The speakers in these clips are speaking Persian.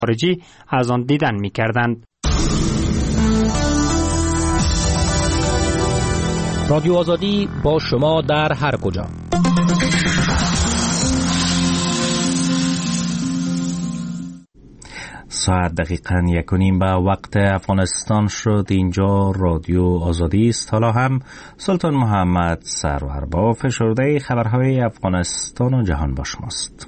خارجی از آن دیدن می‌کردند. رادیو آزادی با شما در هر کجا. ساعت دقیقاً 1:30 به وقت افغانستان شد. اینجا رادیو آزادی است. حالا هم سلطان محمد سرور با فشرده خبرهای افغانستان و جهان با شماست.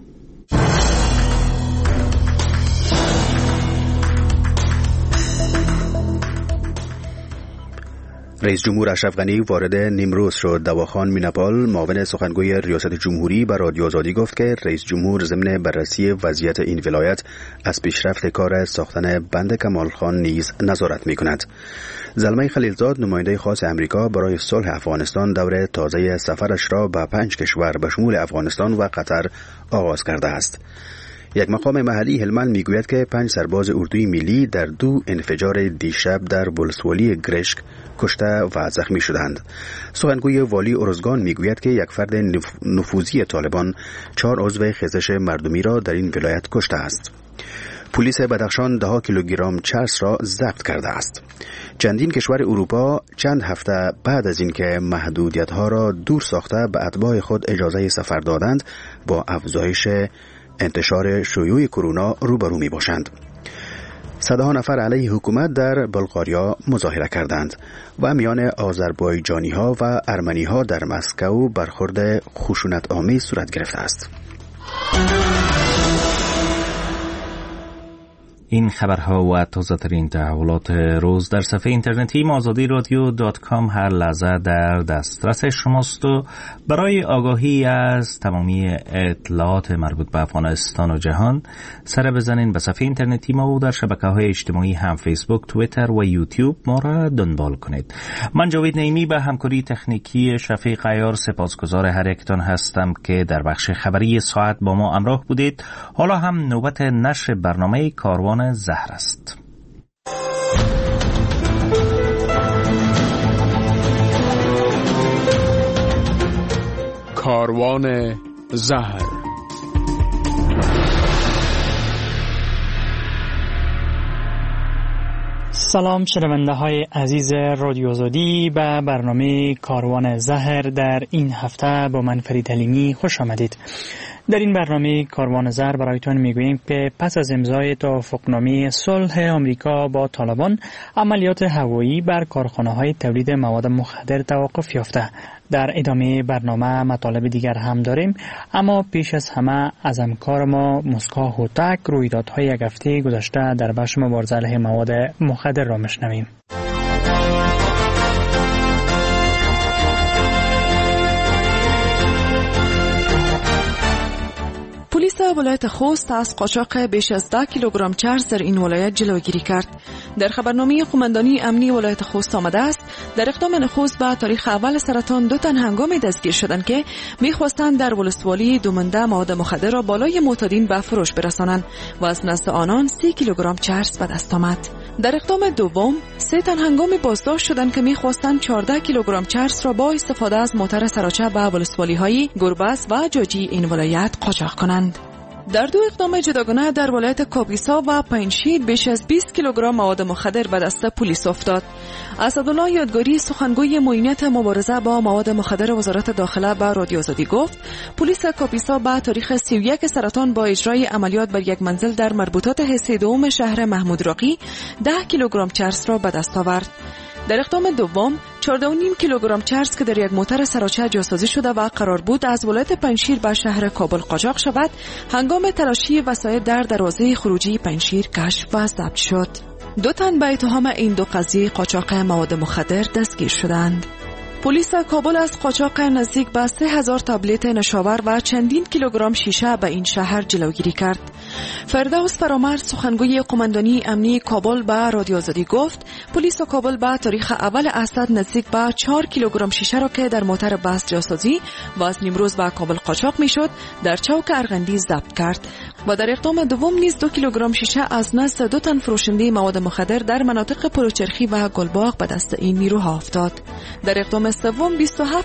رئیس جمهور اشرف غنی وارد نیمروز شد. دواخان میناپال معاون سخنگوی ریاست جمهوری به رادیو آزادی گفت که رئیس جمهور ضمن بررسی وضعیت این ولایت از پیشرفت کار ساختن بند کمال خان نیز نظارت می‌کند. زلمه خلیلزاد نماینده خاص امریکا برای صلح افغانستان دور تازه سفرش را به 5 کشور به شمول افغانستان و قطر آغاز کرده است. یک مقام محلی هلمند میگوید که 5 سرباز اردوی ملی در 2 انفجار دیشب در ولسوالی گرشک کشته و زخمی شدند. سخنگوی والی ارزگان میگوید که یک فرد نفوذی طالبان 4 عضو خیزش مردمی را در این ولایت کشته است. پلیس بدخشان 10 کیلوگرم چرس را ضبط کرده است. چندین کشور اروپا چند هفته بعد از اینکه محدودیت‌ها را دور ساخته به اتباع خود اجازه سفر دادند، با افزایش انتشار شیوع کرونا روبرو می باشند. صدها نفر علیه حکومت در بلغاریا مظاهره کردند و میان آذربایجانی ها و ارمنی ها در مسکو برخورد خشونت آمیز صورت گرفته است. این خبرها و تازه ترین تحولات روز در صفحه اینترنتی azadiradio.com هر لحظه در دسترس شماست و برای آگاهی از تمامی اطلاعات مربوط به افغانستان و جهان سر بزنین به صفحه اینترنتی ما و در شبکه‌های اجتماعی هم فیسبوک، توییتر و یوتیوب ما را دنبال کنید. من جاوید نعیمی به همکاری تکنیکی شفیق عیار سپاسگزار هر یکتان هستم که در بخش خبری ساعت با ما همراه بودید. حالا هم نوبت نشر برنامه کاروان زهر است. کاروان زهر. سلام شنونده های عزیز رادیو آزادی، به برنامه کاروان زهر در این هفته با من فرید حلیمی خوش آمدید. در این برنامه کاروان زهر برایتان میگوییم که پس از امضای توافقنامه صلح آمریکا با طالبان، عملیات هوایی بر کارخانه‌های تولید مواد مخدر توقف یافته. در ادامه برنامه مطالب دیگر هم داریم، اما پیش از همه از همکار ما مسکا هوتک رویدادهای یک هفته گذشته در بخش مبارزه علیه مواد مخدر را میشنویم. پلیس ولایت خوست از قاچاق بیش از 10 کیلوگرم چرس در این ولایت جلوگیری کرد. در خبرنامه قماندانی امنی ولایت خوست آمده است در اقدام نخست به تاریخ اول سرطان 2 تن هنگامی دستگیر شدند که می‌خواستند در ولسوالی دومنده مواد مخدر را بالای معتادین به فروش برسانند و از نزد آنان 30 کیلوگرم چرس به دست آمد. در اقدام دوم 3 تن هنگامی بازداشت شدند که می‌خواستند 14 کیلوگرم چرس را با استفاده از موتر سراچه به ولسوالی‌های گربز و جاجی این ولایت قاچاق کنند. در 2 اقدام جداگانه در ولایت کاپیسا و پنجشیر بیش از 20 کیلوگرم مواد مخدر به دست پلیس افتاد. اسدالله یادگاری سخنگوی معینیت مبارزه با مواد مخدر وزارت داخله به رادیو آزادی گفت پلیس کاپیسا به تاریخ 31 سرطان با اجرای عملیات بر یک منزل در مربوطات حصه دوم شهر محمود راقی 10 کیلوگرم چرس را به دست آورد. در اقدام دوم 14.5 کیلوگرم چرس که در یک موتر سراچه جاسازی شده و قرار بود از ولایت پنجشیر به شهر کابل قاچاق شود، هنگام تلاشی وسایل در دروازه خروجی پنجشیر کشف و ضبط شد. 2 تن به اتهام این 2 قضیه قاچاق مواد مخدر دستگیر شدند. پلیس کابل از قاچاق نزدیک به 3000 تابلت نشاور و چندین کیلوگرم شیشه به این شهر جلوگیری کرد. فردوس فرامرد سخنگوی قماندانی امنی کابل به رادیو آزادی گفت پلیس کابل به تاریخ اول اسد نزدیک به 4 کیلوگرم شیشه را که در موتر بس جاسازی و از نیمروز به کابل قاچاق میشد در چوک ارغندی ضبط کرد. و در اقدام دوم نیز 2 کیلوگرم شیشه از نزد 2 تن فروشنده مواد مخدر در مناطق پلوچرخی و گلباغ به دست این نیروها افتاد. در اقدام سوم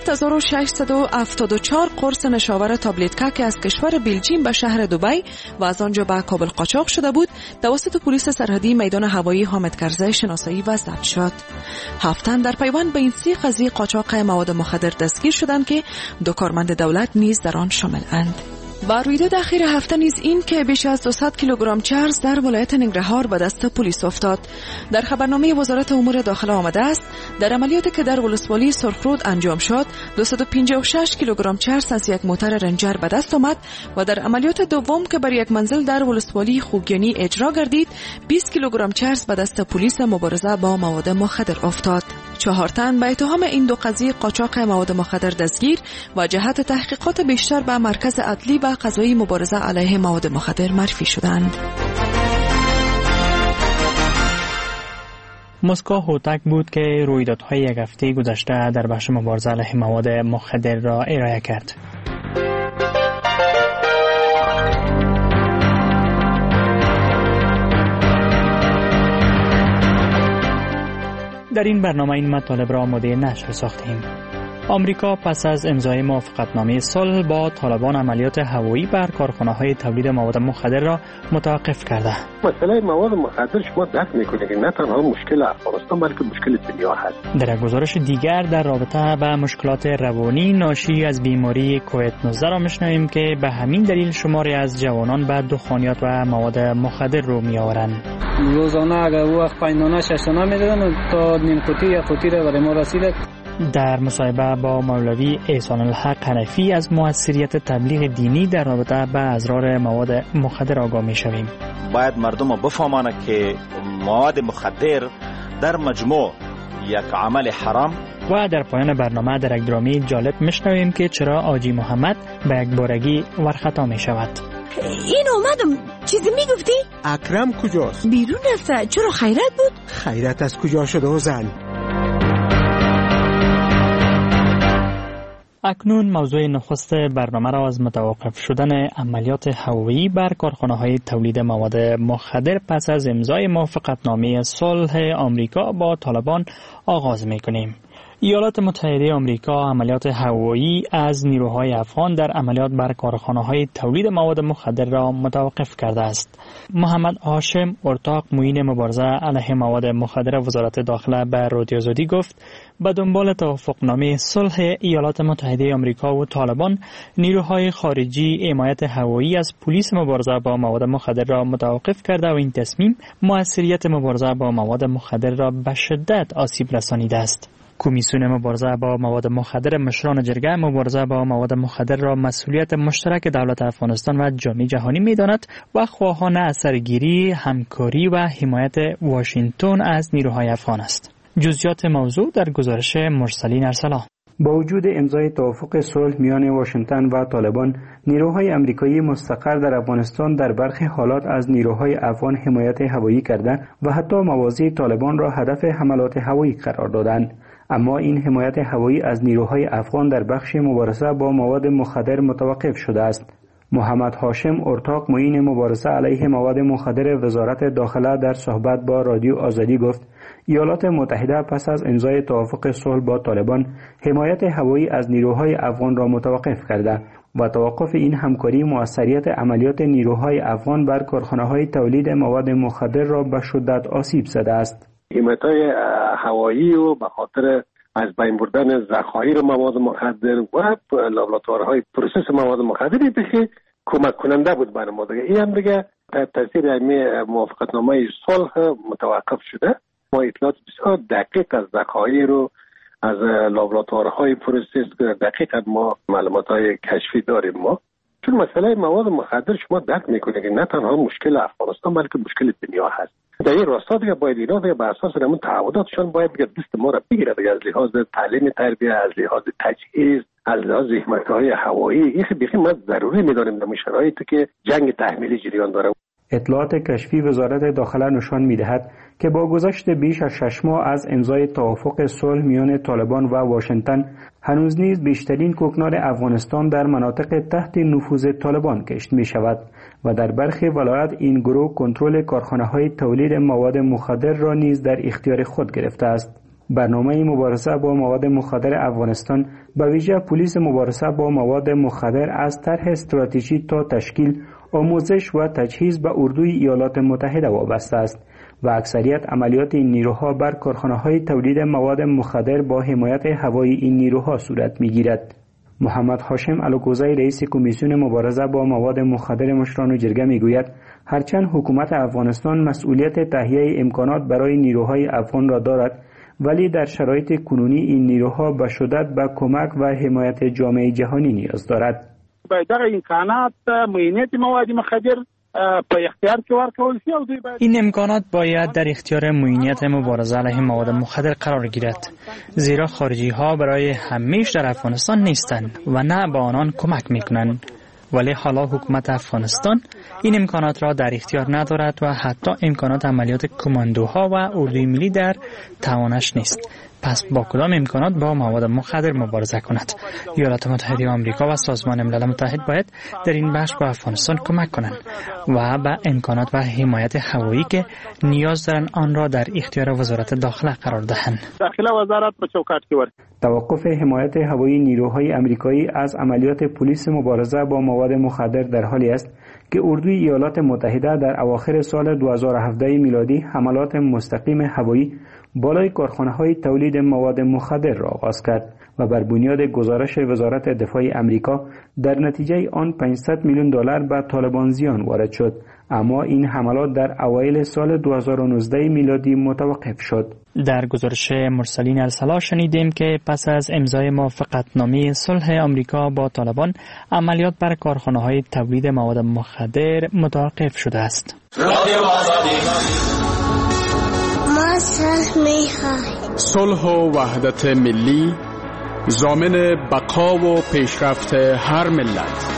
27674 قرص نشاور تابلتکا که از کشور بلژیم به شهر دبی و از آنجا به کابل قاچاق شده بود توسط پلیس سرحدی میدان هوایی حامد کرزی شناسایی و ضبط شد. 7 تن در پیوند به این 3 قضیه قاچاق مواد مخدر دستگیر شدند که 2 کارمند دولت نیز در آن شامل اند. و رویداد اخیر هفته نیز این که بیش از 200 کیلوگرم چرس در ولایت ننگرهار به دست پلیس افتاد. در خبرنامه وزارت امور داخله آمده است در عملیاتی که در ولسوالی سرخرود انجام شد 256 کیلوگرم چرس از یک موتر رنجر به دست آمد و در عملیات دوم که بر یک منزل در ولسوالی خوگیانی اجرا گردید 20 کیلوگرم چرس به دست پلیس مبارزه با مواد مخدر افتاد. 4 تن به اتهام این 2 قضیه قاچاق مواد مخدر دستگیر و جهت تحقیقات بیشتر به مرکز عدلی و قضایی مبارزه علیه مواد مخدر معرفی شدند. مسکو هوتک بود که رویدادهای یک هفته گذشته در بخش مبارزه علیه مواد مخدر را ارائه کرد. در این برنامه این مطالب را آماده نشر ساختیم. آمریکا پس از امضای موافقتنامه صلح با طالبان عملیات هوایی بر کارخانه‌های تولید مواد مخدر را متوقف کرده. مسئله مواد مخدر شما درک می‌کنید که نه تنها مشکل افغانستان بلکه مشکل دنیا هست. در یک گزارش دیگر در رابطه با مشکلات روانی ناشی از بیماری کووید 19 را می‌شنویم که به همین دلیل شماری از جوانان به دخانیات و مواد مخدر رو می‌آورند. روزانه اگر وقت پایانه ششانه می‌دادن تا نیم قوطی یا قوطی را برای ما رسید. در مصاحبه با مولوی احسان الحق حنفی از موثریت تبلیغ دینی در رابطه با اضرار مواد مخدر آگاه می‌شویم. باید مردم بفهمند که مواد مخدر در مجموع یک عمل حرام. و در پایان برنامه در یک درامی جالب می‌شنویم که چرا آجی محمد به یک بارگی ورخطا می‌شود. این اومدم چیزی میگفتی؟ اکرم کجاست؟ بیرون رفته. چرا خیرت بود؟ خیرت از کجا شده و زن؟ اکنون موضوع نخست برنامه را از متوقف شدن عملیات هوایی بر کارخانه‌های تولید مواد مخدر پس از امضای موافقتنامه صلح آمریکا با طالبان آغاز می‌کنیم. ایالات متحده آمریکا عملیات هوایی از نیروهای افغان در عملیات بر کارخانه‌های تولید مواد مخدر را متوقف کرده است. محمد هاشم ارتاق معین مبارزه علیه مواد مخدر وزارت داخله به رادیو آزادی گفت به دنبال توافقنامه صلح ایالات متحده آمریکا و طالبان نیروهای خارجی حمایت هوایی از پلیس مبارزه با مواد مخدر را متوقف کرده و این تصمیم موثریت مبارزه با مواد مخدر را به شدت آسیب رسانیده است. کمیسیون مبارزه با مواد مخدر مشران جرگه مبارزه با مواد مخدر را مسئولیت مشترک دولت افغانستان و جامعه جهانی می‌داند و خواهان اثرگیری، همکاری و حمایت واشنگتن از نیروهای افغان است. جزئیات موضوع در گزارش مرسلین ارسلا. با وجود امضای توافق صلح میان واشنگتن و طالبان، نیروهای آمریکایی مستقر در افغانستان در برخی حالات از نیروهای افغان حمایت هوایی کردند و حتی مواضع طالبان را هدف حملات هوایی قرار دادند. اما این حمایت هوایی از نیروهای افغان در بخش مبارزه با مواد مخدر متوقف شده است. محمد هاشم ارتاق معین مبارزه علیه مواد مخدر وزارت داخله در صحبت با رادیو آزادی گفت ایالات متحده پس از امضای توافق صلح با طالبان حمایت هوایی از نیروهای افغان را متوقف کرده و توقف این همکاری موثریت عملیات نیروهای افغان بر کارخانه‌های تولید مواد مخدر را به شدت آسیب زده است. حمایت‌های هوایی و به خاطر از بین بردن ذخایر مواد مخدر و لابراتوارهای پروسس مواد مخدری که کمک کننده بود برای ما دیگه. این هم دیگه تاثیر همین موافقتنامه صلح متوقف شده. ما اطلاعات بسیار دقیق از ذخایر رو از لابراتوارهای پروسس دقیق ما معلومات‌های کشفی داریم ما. چون مسئله مواد مخدر شما درک میکنید که نه تنها مشکل افغانستان بلکه مشکل دنیا هست. در این راستا دیگه باید اینا دیگه بر اساس همون تعهداتشون باید دیگه دست ما را بگیره دیگه، از لحاظ تعلیم تربیت، از لحاظ تجهیز، از لحاظ حمایت‌های هوایی. این بیخی ما ضروری می‌دانیم در شرایطی که جنگ تحمیلی جریان داره. اطلاعات کشفی وزارت داخله نشان می‌دهد که با گذشت بیش از 6 ماه از امضای توافق صلح میان طالبان و واشنگتن، هنوز نیز بیشترین کوکنار افغانستان در مناطق تحت نفوذ طالبان کشت می‌شود و در برخی ولایات این گروه کنترل کارخانه‌های تولید مواد مخدر را نیز در اختیار خود گرفته است. برنامه مبارزه با مواد مخدر افغانستان به ویژه پلیس مبارزه با مواد مخدر از طرح استراتژی تا تشکیل، آموزش و تجهیز به اردوی ایالات متحده وابسته است و اکثریت عملیات این نیروها بر کارخانه‌های تولید مواد مخدر با حمایت هوایی این نیروها صورت می‌گیرد. محمد هاشم الوکوزی رئیس کمیسیون مبارزه با مواد مخدر مشران جرگه میگوید هرچند حکومت افغانستان مسئولیت تهیه امکانات برای نیروهای افغان را دارد، ولی در شرایط کنونی این نیروها به شدت به کمک و حمایت جامعه جهانی نیاز دارد. باید امکانات معینیت مواد مخدر په اختیار کې ورکول شي او دوی باید این امکانات باید در اختیار معینیت مبارزه علیه مواد مخدر قرار گیرد، زیرا خارجی ها برای همیشه در افغانستان نیستند و نه به آنان کمک میکنند. ولی حالا حکومت افغانستان این امکانات را در اختیار ندارد و حتی امکانات عملیات کماندوها و اردوی ملی در توانش نیست. پس با کدام امکانات با مواد مخدر مبارزه کند؟ ایالات متحده آمریکا و سازمان ملل متحد باید در این بخش به افغانستان کمک کنند و به امکانات و حمایت هوایی که نیاز دارند آن را در اختیار وزارت داخله قرار دهند. داخله وزارت به چوکاټ کې ورته توقف حمایت هوایی نیروهای آمریکایی از عملیات پلیس مبارزه با مواد مخدر در حالی است که اردوی ایالات متحده در اواخر سال 2017 میلادی حملات مستقیم هوایی بالای کارخانه‌های تولید مواد مخدر را آغاز کرد و بر بنیاد گزارش وزارت دفاع آمریکا در نتیجه آن $500 میلیون به طالبان زیان وارد شد، اما این حملات در اوایل سال 2019 میلادی متوقف شد. در گزارش مرسلین الصلاح شنیدیم که پس از امضای موافقتنامه صلح آمریکا با طالبان، عملیات بر کارخانه‌های تولید مواد مخدر متوقف شده است. صلح و وحدت ملی ضامن بقا و پیشرفت هر ملت.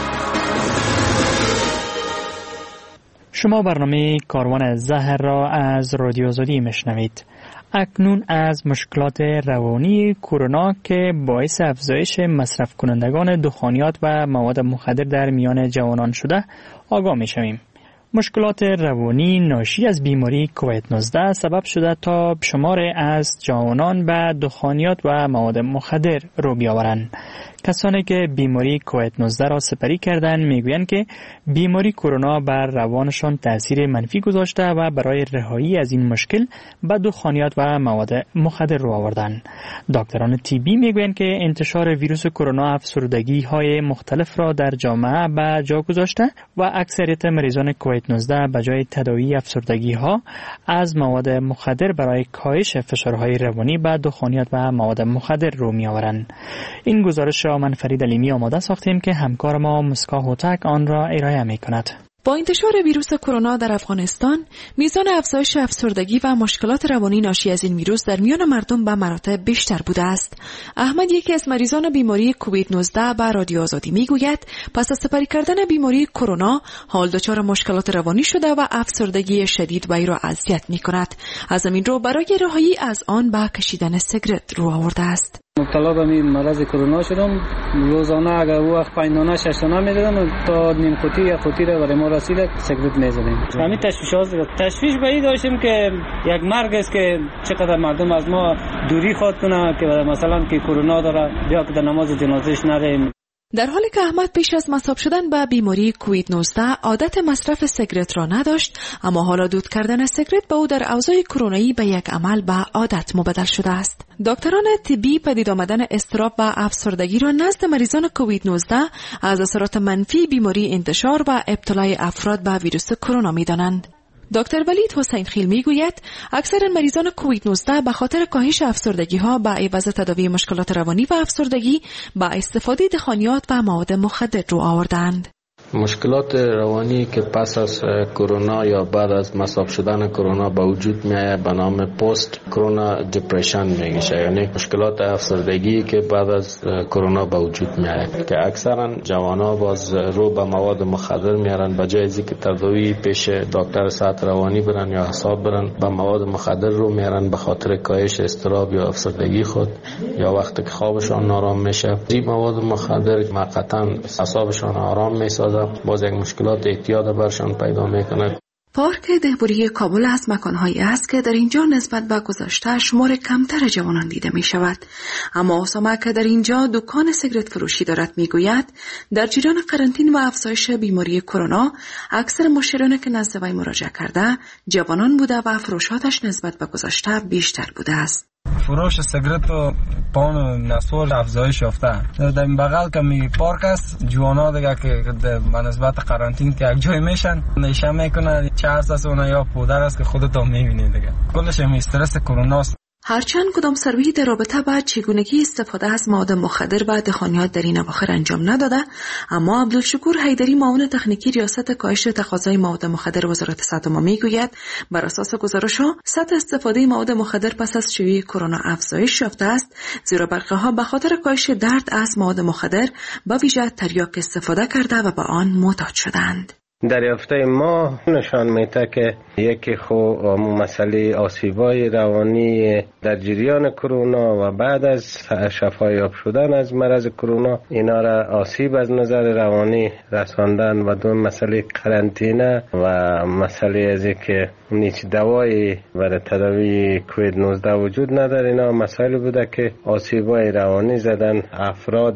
شما برنامه کاروان زهر را از رادیو آزادی میشنوید. اکنون از مشکلات روانی کرونا که باعث افزایش مصرف کنندگان دخانیات و مواد مخدر در میان جوانان شده آگاه میشویم. مشکلات روانی ناشی از بیماری کووید 19 سبب شده تا شمار از جوانان به دخانیات و مواد مخدر رو بیاورند. کسانی که بیماری کووید 19 را سپری کردند میگویند که بیماری کرونا بر روانشان تاثیر منفی گذاشته و برای رهایی از این مشکل به دخانیات و مواد مخدر رو آوردند. دکتران طبی میگویند که انتشار ویروس کرونا افسردگی های مختلف را در جامعه به جا گذاشته و اکثریت مریضان کووید 19 به جای تداوی افسردگی ها از مواد مخدر برای کاهش فشارهای روانی به دخانیات و مواد مخدر رو می آورند. این گزارش را من فرید علیمی آماده ساختیم که همکار ما مسکا هوتک آن را ارائه می کند. با انتشار ویروس کرونا در افغانستان، میزان افزایش افسردگی و مشکلات روانی ناشی از این ویروس در میان مردم به مراتب بیشتر بوده است. احمد، یکی از مریضان بیماری کووید 19 به رادیو آزادی میگوید پس از سپری کردن بیماری کرونا حال دچار مشکلات روانی شده و افسردگی شدید وی را اذیت میکند. از همین رو برای رهایی از آن به کشیدن سیگرت رو آورده است. مبتلا به این مرض کرونا شدم. روزانه اگر وقت 5 دانه 6 دانه میدادم تا نیم قوطی یا قوطی را برای ما رسید سیگرت میزدیم. همین تشویش به این داشتیم که یک مرگ است که چقدر مردم از ما دوری خواد کنه که مثلا که کرونا داره یا که در نماز جنازهش نریم. در حالی که احمد پیش از مصاب شدن به بیماری کووید 19 عادت مصرف سیگرت را نداشت، اما حالا دود کردن سیگرت به او در اوضاع کرونایی به یک عمل به عادت مبدل شده است. دکتران طبی پدید آمدن اضطراب و افسردگی را نزد مریضان کووید 19 از اثرات منفی بیماری انتشار و ابتلای افراد به ویروس کرونا می‌دانند. دکتر ولید حسین خیل میگوید اکثر مریضان کووید 19 به خاطر کاهش افسردگی ها به عوض تداوی مشکلات روانی و افسردگی با استفاده دخانیات و مواد مخدر رو آوردند. مشکلات روانی که پس از کرونا یا بعد از مصاب شدن کرونا به وجود میاد به نام پست کرونا دپرشن میگه، یعنی مشکلات افسردگی که بعد از کرونا به وجود میاد که اکثرا جوانا باز رو به مواد مخدر میارن، به جای اینکه تداوی پیش دکتر صحت روانی برن یا حساب برن به مواد مخدر رو میارن به خاطر کاهش اضطراب یا افسردگی خود یا وقتی که خوابشان نارام میشه. این مواد مخدر موقتا اعصابشان آرام میسازه، باز یک مشکلات اعتیاد برشان پیدا میکنه. پارک دهبوری کابل از مکانهایی است که در اینجا نسبت به گذشته شمار کمتر جوانان دیده می شود. اما اسامه که در اینجا دکان سیگرت فروشی دارد می گوید در جریان قرنطینه و افزایش بیماری کرونا اکثر مشتریانی که نزد وی مراجعه کرده جوانان بوده و فروشاتش نسبت به گذشته بیشتر بوده است. فروش سیگرت و پان و نسوار افزایش یافته. در این بغل که می پارک است جوانا دیگه که به نسبت قرنطینه که یک جای میشن نشه میکنه چرس است اونها یا پودر است که خودت هم میبینی دیگه. کلش هم استرس کرونا است. هرچند کدام سروی در رابطه با چگونگی استفاده از مواد مخدر و دخانیات در این اواخر انجام نداده، اما عبدالشکور حیدری معاون تکنیکی ریاست کاهش تقاضای مواد مخدر وزارت صحت میگوید بر اساس گزارش‌ها سطح استفاده مواد مخدر پس از شیوع کرونا افزایش یافته است، زیرا برخی‌ها به خاطر کاهش درد از مواد مخدر با ویژه تریاک استفاده کرده و با آن معتاد شدند. دریافت ما نشان میده که یکی مسئله آسیب‌های روانی در جریان کرونا و بعد از شفایاب شدن از مرض کرونا اینا را آسیب از نظر روانی رساندن و دو مسئله قرنطینه و مسئله از که هیچ دوایی برای تداوی کووید 19 وجود نداره. اینا مسائل بوده که آسیب‌های روانی زدن افراد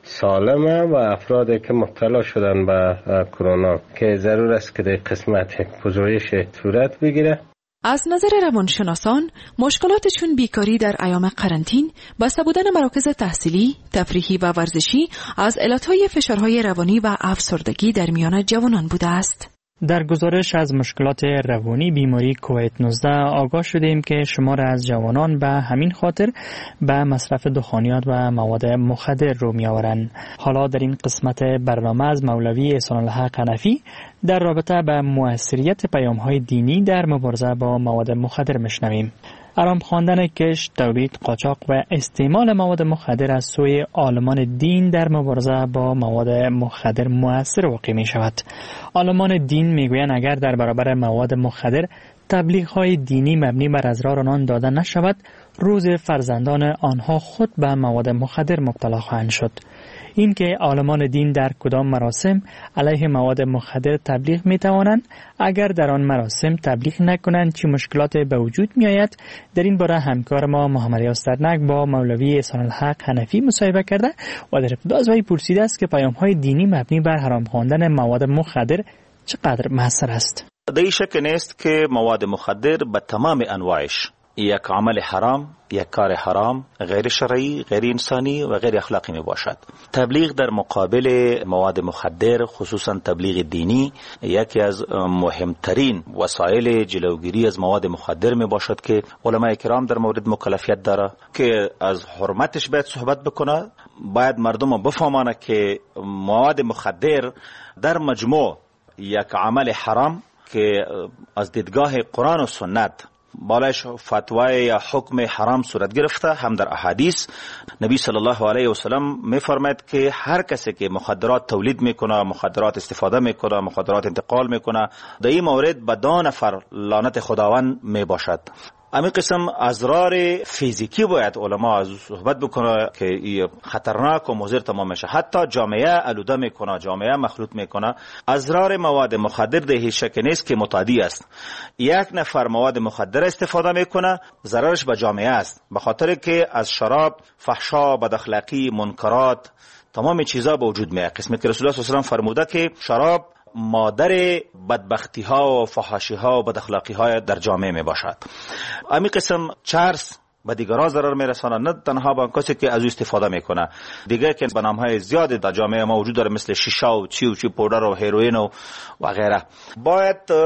سالمه و افرادی که مبتلا شدن به کرونا که ضرور است که در قسمت یک پژوهش صورت بگیره. از نظر روانشناسان مشکلات چون بیکاری در ایام قرنطین، بسته بودن مراکز تحصیلی، تفریحی و ورزشی از علتهای فشارهای روانی و افسردگی در میان جوانان بوده است. در گزارش از مشکلات روانی بیماری کووید 19 آگاه شدیم که شمار از جوانان به همین خاطر به مصرف دخانیات و مواد مخدر رو می آورند. حالا در این قسمت برنامه از مولوی احسان الحق حنفی در رابطه به مؤثریت پیام‌های دینی در مبارزه با مواد مخدر میشنویم. آرام خواندن کش، تولید، قاچاق و استعمال مواد مخدر از سوی عالمان دین در مبارزه با مواد مخدر مؤثر واقع می شود. عالمان دین می گویند اگر در برابر مواد مخدر تبلیغ‌های دینی مبنی بر اضرار آنان داده نشود، روز فرزندان آنها خود به مواد مخدر مبتلا خواهند شد. این که عالمان دین در کدام مراسم علیه مواد مخدر تبلیغ می توانند، اگر در آن مراسم تبلیغ نکنند چه مشکلات به وجود می آید، در این باره همکار ما محمد یاسترنک با مولوی احسان الحق حنفی مصاحبه کرده و در ابتدا از وی پرسیده است که پیام‌های دینی مبنی بر حرام خواندن مواد مخدر چقدر مؤثر است. در شک نیست که مواد مخدر به تمام انواعش یک عمل حرام، یک کار حرام، غیر شرعی، غیر انسانی و غیر اخلاقی می باشد. تبلیغ در مقابل مواد مخدر، خصوصا تبلیغ دینی، یکی از مهمترین وسایل جلوگیری از مواد مخدر می باشد که علماء کرام در مورد مکلفیت داره که از حرمتش باید صحبت بکنه. باید مردم بفهمانه که مواد مخدر در مجموع یک عمل حرام که از دیدگاه قرآن و سنت بالایش فتوای یا حکم حرام صورت گرفته، هم در احادیث نبی صلی الله علیه و سلم می‌فرماید که هر کسی که مخدرات تولید میکنه، مخدرات استفاده میکنه، مخدرات انتقال میکنه، در این مورد به 2 نفر لعنت خداوند میباشد. امی قسم اضرار فیزیکی باید علما از صحبت بکنه که خطرناک و مضر تمام میشه، حتی جامعه آلوده میکنه، جامعه مخلوط میکنه. اضرار مواد مخدر ده هیچ شک نیست که متعدی است. یک نفر مواد مخدر استفاده میکنه، ضررش به جامعه است، به خاطر که از شراب فحشا، بد اخلاقی، منکرات، تمام چیزا به وجود میاد. قسمت که رسول الله صلی الله علیه و آله فرموده که شراب مادر بدبختی ها و فحاشی ها و بداخلاقی های در جامعه می باشد. امی قسم چرس به دیگران ضرر می رسانه، نه تنها به کسی که از او استفاده میکنه. دیگه که به نام های زیادی در جامعه ما وجود داره، مثل شیشه و چی پودر و هیروئین و غیره. باید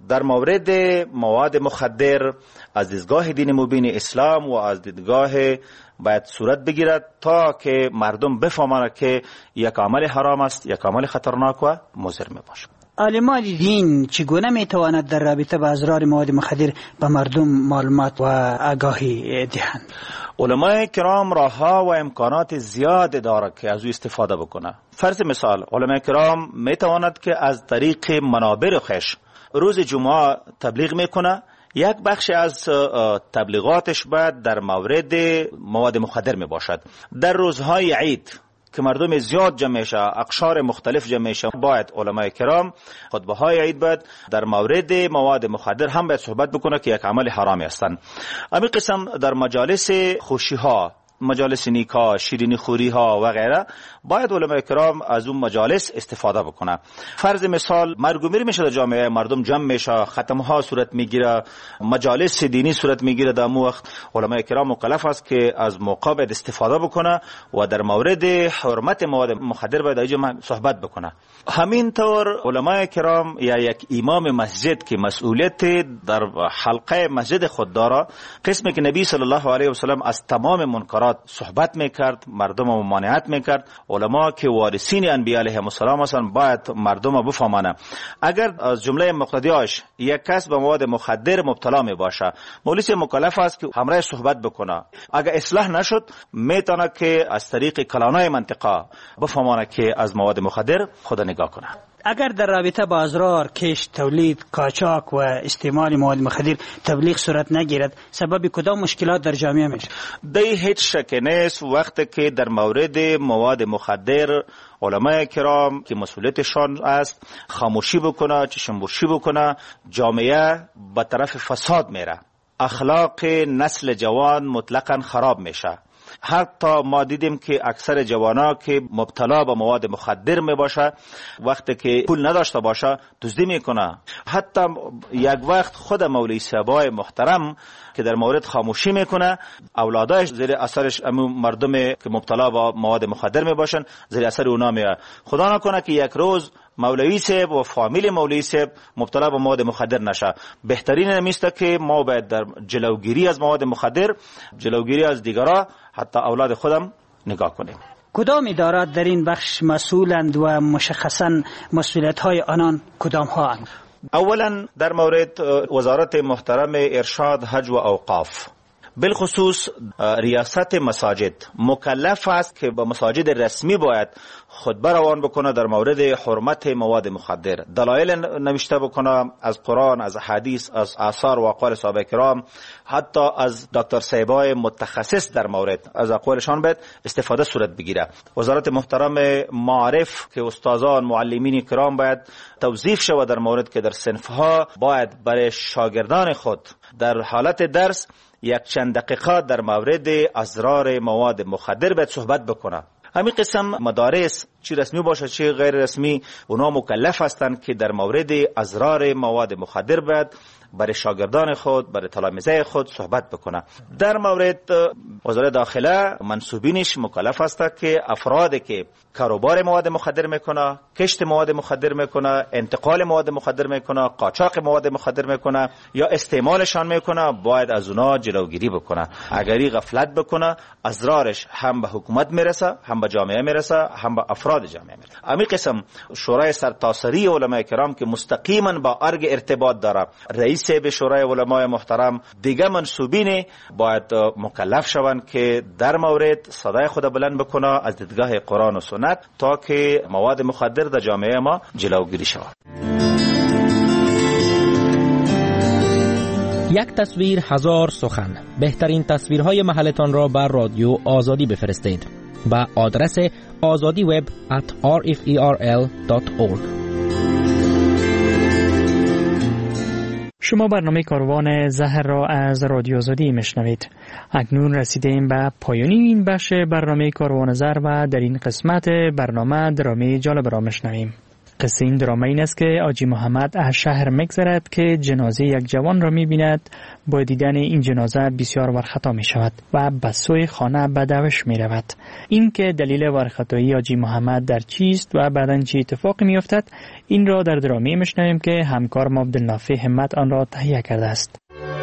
در مورد مواد مخدر از دیدگاه دین مبین اسلام و از دیدگاه باید صورت بگیرد تا که مردم بفهمند که یک عمل حرام است، یک عمل خطرناک و مضر می باشد. عالمان دین چگونه میتواند در رابطه با اضرار مواد مخدر به مردم معلومات و آگاهی دهند؟ علمای کرام راهها و امکانات زیاد دارد که از او استفاده بکنه. فرض مثال علمای کرام میتواند که از طریق منابر خویش روز جمعه تبلیغ میکنه، یک بخش از تبلیغاتش باید در مورد مواد مخدر می باشد. در روزهای عید که مردم زیاد جمع میشه، اقشار مختلف جمع میشه، باید علمای کرام خطبه های عید باید در مورد مواد مخدر هم باید صحبت بکنه که یک عمل حرامی هستند. همین قسم در مجالس خوشی ها، مجالس نیکا، شیرینی خوری ها و غیره باید علمای کرام از اون مجالس استفاده بکنه. فرض مثال مرگ و میر میشه در جامعه، مردم جمع میشه، ختم ها صورت میگیره، مجالس دینی صورت میگیره، در مو وقت علمای کرام مکلف است که از موقع باید استفاده بکنه و در مورد حرمت مواد مخدر باید اینجا صحبت بکنه. همینطور علمای کرام یا یک امام مسجد که مسئولیت در حلقه مسجد خود داره، قسمی که نبی صلی الله علیه و سلم از تمام منکرات صحبت میکرد، مردم ممانعت میکرد، علما که وارثین انبیاء علیهم السلام هستند باید مردم بفهمانه. اگر از جمله مقتضیاش یک کس به مواد مخدر مبتلا می باشه، مولوی مکلف است که همراه صحبت بکنه. اگر اصلاح نشد میتونه که از طریق کلانای منطقه بفهمانه که از مواد مخدر خود نگاه کنه. اگر در رابطه با اضرار کشت، تولید، قاچاق و استعمال مواد مخدر تبلیغ صورت نگیرد، سبب کدام مشکلات در جامعه میشه؟ دی هیچ شک نیست وقتی که در مورد مواد مخدر علمای کرام که مسئولیتشان است خاموشی بکنه، چشم‌پوشی بکنه، جامعه به طرف فساد میره، اخلاق نسل جوان مطلقاً خراب میشه. حتی ما دیدیم که اکثر جوانا که مبتلا به مواد مخدر می باشه، وقتی که پول نداشته باشه دزدی میکنه. حتی یک وقت خود مولوی صاحبای محترم که در مورد خاموشی میکنه، اولادایش زیر اثرش مردم که مبتلا به مواد مخدر می باشن زیر اثر اونا میاد. خدا نکنه که یک روز مولوی صاحب و فامیل مولوی صاحب مبتلا به مواد مخدر نشه. بهترین نمیسته که ما باید در جلوگیری از مواد مخدر، جلوگیری از دیگرها، حتی اولاد خودم نگاه کنیم. کدام ادارات در این بخش مسئولند و مشخصاً مسئولیت های آنان کدام ها اند؟ اولا در مورد وزارت محترم ارشاد، حج و اوقاف، بالخصوص ریاست مساجد مکلف است که با مساجد رسمی باید خطبه روان بکنه در مورد حرمت مواد مخدر، دلایل نوشته بکنه از قرآن، از حدیث، از آثار و اقوال صحابه کرام، حتی از دکتر صاحبای متخصص در مورد از اقوالشان باید استفاده صورت بگیره. وزارت محترم معارف که استادان معلمین کرام باید توظیف شود در مورد که در صنفها باید برای شاگردان خود در حالت درس یک چند دقیقه در مورد اضرار مواد مخدر باید صحبت بکنه. همین قسم مدارس چی رسمی باشه چی غیر رسمی، اونا مکلف هستند که در مورد اضرار مواد مخدر باید برای شاگردان خود، برای تلامذه خود صحبت بکنه. در مورد وزارت داخله منصوبینش مکلف است که افرادی که کاروبار مواد مخدر میکنه، کشت مواد مخدر میکنه، انتقال مواد مخدر میکنه، قاچاق مواد مخدر میکنه یا استعمالشان میکنه باید از اونا جلوگیری بکنه. اگری غفلت بکنه اضرارش هم به حکومت میرسه، هم به جامعه میرسه، هم به افراد جامعه میرسه. همین قسم شورای سرتاسری علمای کرام که مستقیما با ارگ ارتباط داره، رئیس به شورای علمای محترم، دیگه منصوبین باید مکلف شوند که در مورد صدای خود بلند بکنه از دیدگاه قرآن و سنت تا که مواد مخدر در جامعه ما جلوگیری شود. یک تصویر هزار سخن. بهترین تصویرهای محلتان را بر رادیو آزادی بفرستید و آدرس azadiweb@rferl.org. شما برنامه کاروان زهر را از رادیو آزادی میشنوید. اکنون رسیدیم به پایان این بخش برنامه کاروان زهر و در این قسمت برنامه درامی جالب را میشنویم. قصه این دراما این است که آجی محمد از شهر میگذرد که جنازه یک جوان را میبیند. با دیدن این جنازه بسیار ورخطا می شود و به سوی خانه بدوش می رود. این که دلیل ورخطایی آجی محمد در چیست و بعداً چه اتفاقی می افتد، این را در درامی میشنویم که همکار ما عبدالنافع همت آن را تهیه کرده است.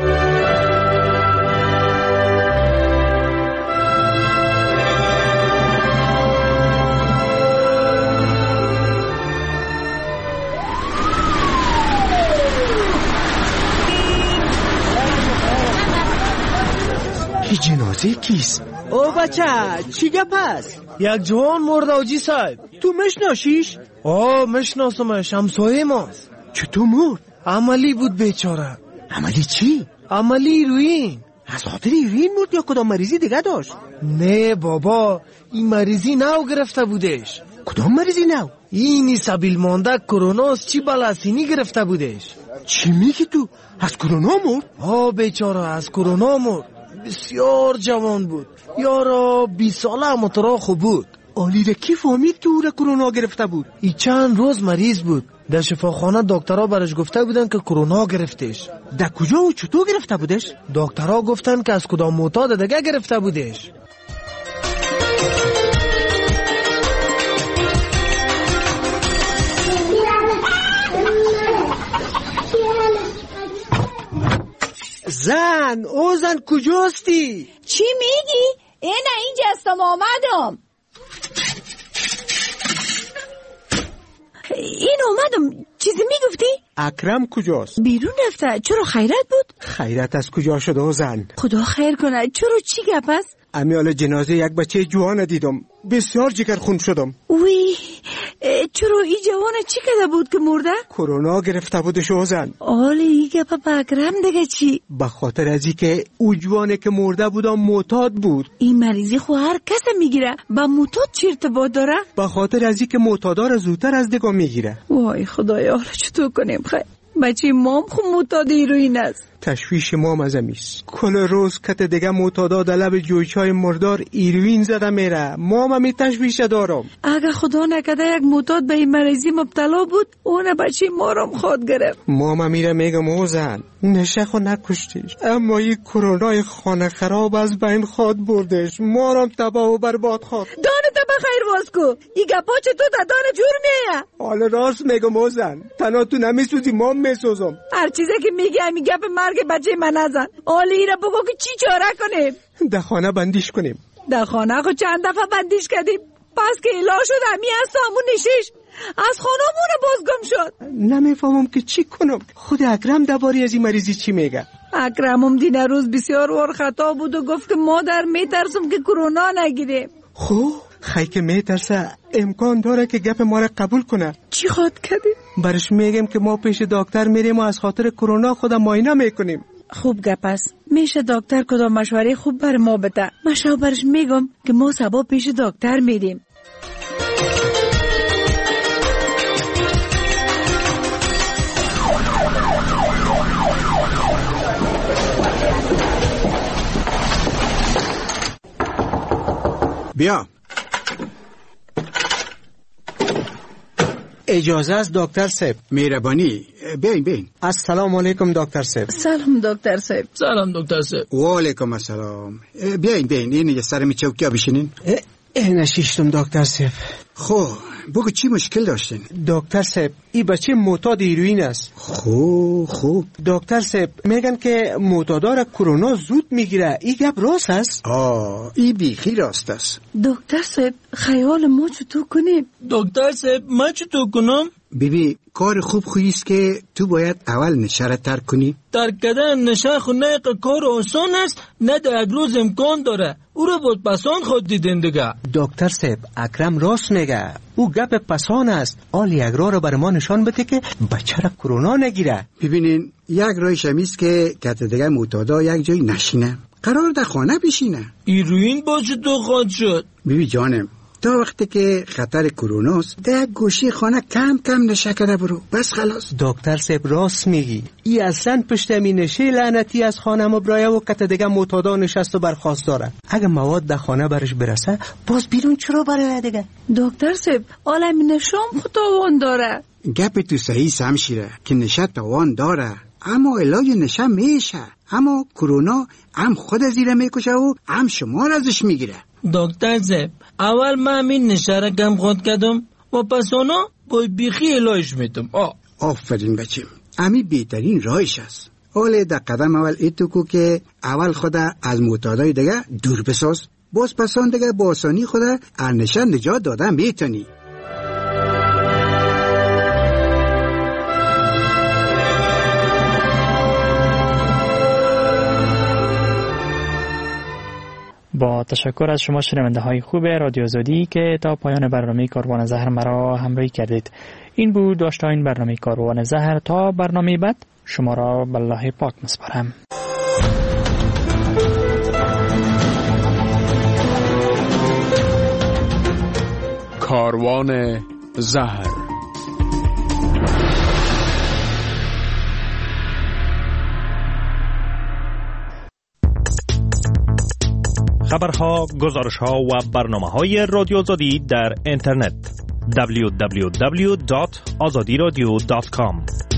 جنازه کیست؟ او بچه چی گپ است؟ یک جوان مرده آجی صاحب. تو مشناسیش؟ مشناسمش، همسایه ماست. چطور مرد؟ عملی بود بیچاره. عملی چی؟ عملی ایروین. از خاطر ایروین مرد یا کدام مریضی دیگه داشت؟ نه بابا، این مریضی نو گرفته بودش. کدام مریضی نو؟ اینی سبیل مانده کروناست، چی بلاسینی گرفته بودش. چی میگی تو؟ از کرونا مرد؟ بیچاره از کرونا مرد. بسیار جوان بود، یارا 20 ساله اما ترا خوب بود. آلی را کی فهمید که او را کرونا گرفته بود؟ ای چند روز مریض بود، در شفاخانه دکترها برش گفته بودن که کرونا گرفتش. در کجا و چطور گرفته بودش؟ دکترها گفتن که از کدام معتاد دیگه گرفته بودش. زن، او زن کجاستی؟ چی میگی؟ اینجا هستم، آمدم. اومدم. چیزی میگفتی؟ اکرم کجاست؟ بیرون رفته. چرا خیرت بود؟ خیرت از کجا شده او زن؟ خدا خیر کنه. چرا چی گپ است؟ امیال جنازه یک بچه جوان دیدم، بسیار جگر خون شدم. وی چرا این جوان چی کرده بود که مرده؟ کرونا گرفته بودش او زن. آلی این گپ با اکرم دیگه چی؟ به خاطر ازی که او جوانه که مرده بود معتاد بود. این مریضی خو هر کس میگیره، با معتاد چی ارتباط داره؟ به خاطر ازی که معتادا را زودتر از دیگه میگیره. وای خدایا، حالا چطور کنیم؟ خیر بچه مام خو معتاد ایروین است. تشویش مام از امیست. کل روز کت دیگه معتادا در لب جویچای مردار ایروین زده میره. مام همی تشویش دارم. اگه خدا نکده یک معتاد به این مریضی مبتلا بود، اون بچه مارم خود گرفت. مام میره میگم او زن نشه خو نکشتیش، اما این کرونای خانه خراب از بین خود بردش، مارم تباه و برباد خود. دانه تبا خیر واسکو، این گپا چطور تا دانه جور میه؟ حالا راست میگم او زن، تنها تو نمیسوزی مام میسوزم. هر چیزی که میگی همی گپ مرگ بچه من نزن. آلی را بگو که چی چاره کنیم؟ در خانه بندیش کنیم. در خانه خود چند دفعه بندیش کردیم، پس که ایلا شد همی از همون نشیش از خانمون بازگم شد. نمیفهمم که چی کنم. خود اکرم درباره از این مریضی چی میگه؟ اکرمم دین روز بسیار ورخطا بود و گفت که مادر میترسم که کرونا نگیره. خب خی که میترسه امکان داره که گپ ما را قبول کنه. چی خواد کردیم؟ برش میگم که ما پیش دکتر میریم و از خاطر کرونا خود معاینه میکنیم. خوب گپ است. میشه دکتر کدام مشوره خوب بر ما بده. من برش میگم که ما صبح پیش دکتر میریم. بیا. اجازه است دکتر صاحب؟ مهربانی، بین. السلام علیکم دکتر صاحب. سلام دکتر صاحب. سلام دکتر صاحب. و علیکم السلام. بین این سرمی چوکیا بشینین. نشیشتم دکتر صاحب. خب بگو چی مشکل داشتین؟ دکتر صاحب این بچه معتاد ایروین است. خوب دکتر صاحب میگن که معتادا را کرونا زود میگیره، این گپ راست است؟ این بیخی راست است. دکتر صاحب خیال ما چطور کنیم؟ دکتر صاحب ما چطور کنم؟ بیبی کار خوب خویست که تو باید اول نشه را ترک کنی. ترک کردن نشه خو نه کار آسان است، نه در یک روز امکان داره. او را بود پسان خود دیدن دیگه. دکتر صاحب اکرم راست میگه، او گپ پسان است. آل یک راه رو بر ما نشان بده که بچه را کرونا نگیره. ببینین یک راهش همیست که کت دیگه معتادا یک جای نشینه، قرار در خانه بشینه. ایروین باشه تو خود شد. بیبی جانم تا وقتی که خطر کروناست در گوشی خانه کم کم نشه کرده برو، بس خلاص. دکتر صاحب راست میگی. ای اصلا پشت می نشه لعنتی از خانه ما برای و کت دیگه معتادا نشست و برخواست داره. اگه مواد در خانه برش برسه باز بیرون چرا برای دیگه؟ دکتر صاحب عالم نشام خودتاوان داره. گپ تو صحیح سمشیره که نشه تاوان داره، اما علاج نشه میشه. اما کرونا هم خود زیر میکشه و هم شما را ازش میگیره. دکتر صاحب اول من همین نشه را کم خود کردم و پس اونا با بیخی علاج میتم. آفرین بچیم، امی بهترین راهش است. اوله در قدم اول ایتو کو که اول خدا از معتادای دیگه دور بساز، باز پسان دیگه با آسانی خدا از نشه نجات داده میتونی. با تشکر از شما شنونده های خوب رادیو آزادی که تا پایان برنامه کاروان زهر مرا همراهی کردید. این بود داشتین برنامه کاروان زهر. تا برنامه بعد شما را به الله پاک میسپارم. کاروان زهر. خبرها، گزارشها و برنامه‌های رادیو آزادی در اینترنت www.azadiradio.com